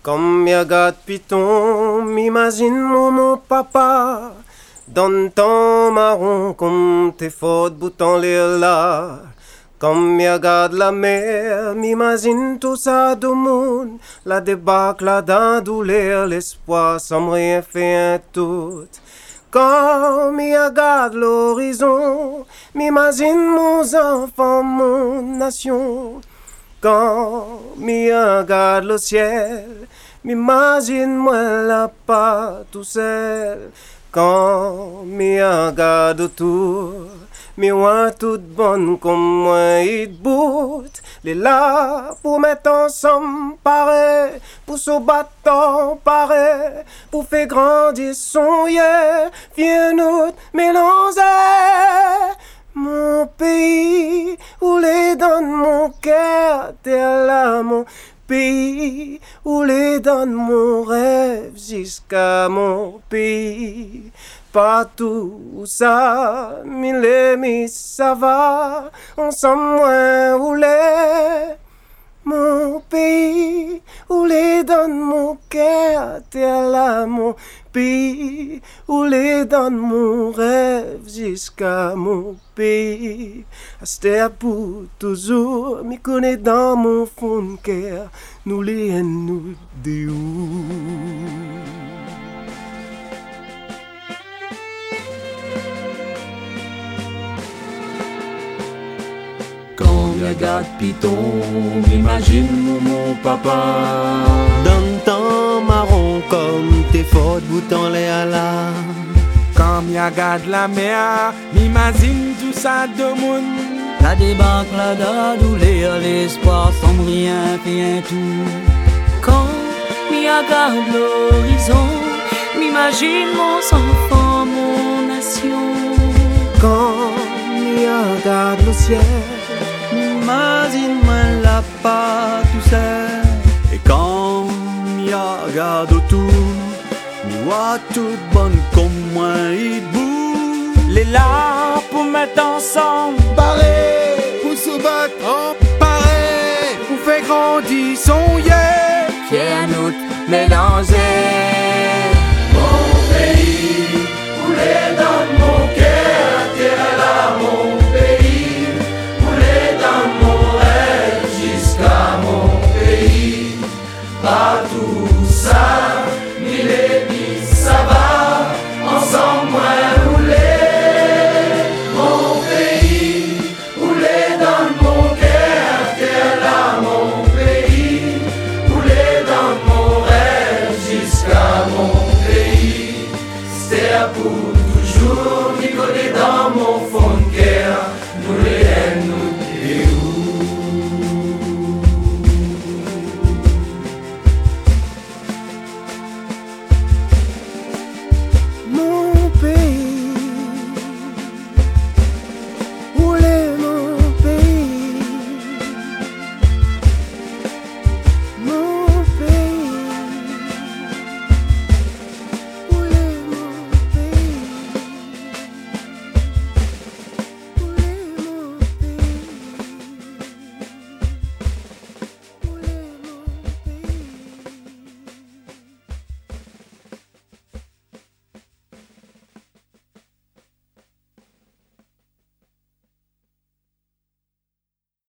Comme mi regarde piton, m'imagine mon papa. Donne ton marron comme tes fautes boutons l'air là. Comme mi regarde la mer, m'imagine tout ça du monde. La débâcle, la dent douleur, l'espoir sans rien faire tout. Quand mi regarde l'horizon, m'imagine mon enfant, mon nation. Quand mi regarde le ciel, m'imagine moi la pas tout seul. Quand mi regarde autour, mi vois toute bonne comme moi et bout. Les là pour mettre ensemble pareil, pour se battre pareil, pour faire grandir son yeux, viens nous mélanger. Mon pays, où les donne mon cœur, t'es là mon pays, où les donne mon rêve jusqu'à mon pays. Partout où ça, mi ça va, ensemble moins où les. Mon pays, où les donne mon cœur, t'es là mon pays, où les donne mon rêve jusqu'à mon pays. C'était pour toujours, m'y connaît dans mon fond de cœur, nous les nous de où. Quand je regarde piton, m'imagine mon papa. Donne ton marron comme tes fautes boutons les là. Quand je regarde la mer, m'imagine tout ça de monde. La débâcle, la douleur, l'espoir sans rien faire tout. Quand je regarde l'horizon, m'imagine mon enfant, mon nation. Quand je regarde le ciel, m'imagine-moi la pas tout seul. Et quand m'y regarde autour, m'y vois toute bonne comme moi et debout. Les là pour mettre ensemble pareil, pour se battre pareil, pour faire grandir son yeux. Pierre nous mélanger.